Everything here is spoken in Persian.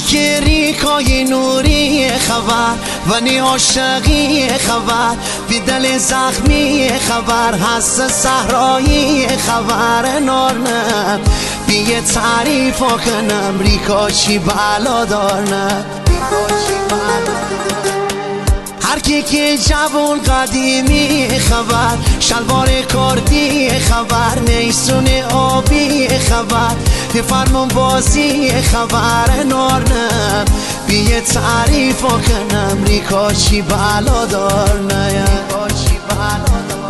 که ریکای نوری خبر و نی عاشقی خبر بی دل زخمی خبر هست صحرایی خبر نارنم بی یه تعریف کنم ریکا چی بلا دارنم هر کی که جوان قدیمی خبر شلوار کردی خبر نیسون آبی خبر به فرمان بازی خبر نارنم بی یه تعریف کنم ریکا چی بلا دارنم